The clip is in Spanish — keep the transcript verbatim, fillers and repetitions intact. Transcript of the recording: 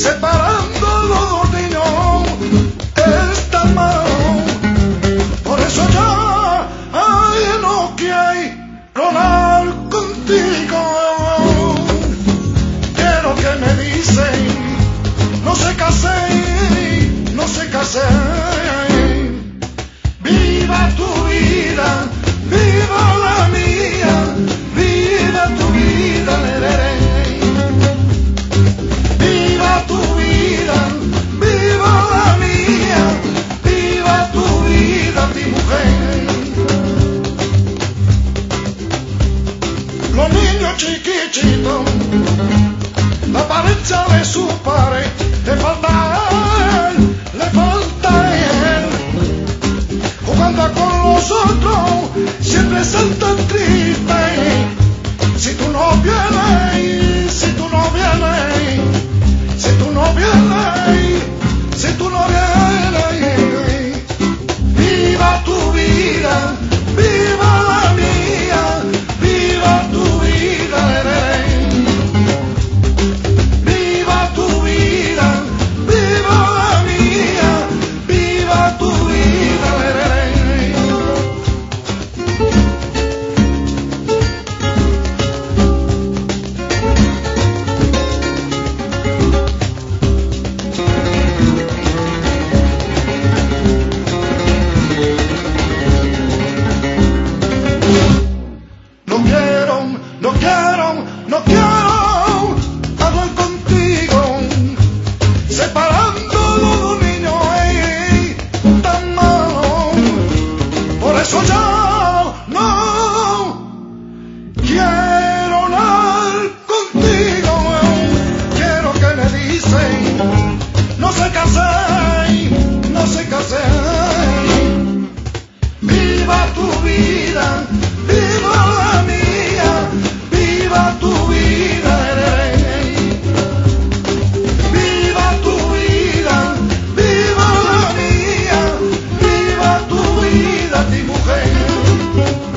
separando los dos niños está mal. Por eso ya ay, no quiero hablar contigo. Quiero que me dicen no se casé, no se casé. Viva tu vida, viva la mía, viva tu vida, lerere. Viva tu vida, viva la mía, viva tu vida, mi mujer. Los niños chiquititos, la apariencia de su padre, le falta a él, le falta a él. Jugando con los otros, siempre salta triste. Si tú no vienes, si tú no vienes, si tú no vienes, si tú no vienes. Viva tu vida, viva la mía, viva tu vida, viva tu vida, viva la mía, viva tu vida, no quiero, no quiero, no quiero hablar contigo, separando los dos niños, ey, tan malo. Por eso ya no quiero hablar contigo. Quiero que me dicen no se casé, no se casé. Viva tu vida, viva la mía, viva tu vida, viva tu vida, viva la mía, viva tu vida, mi mujer.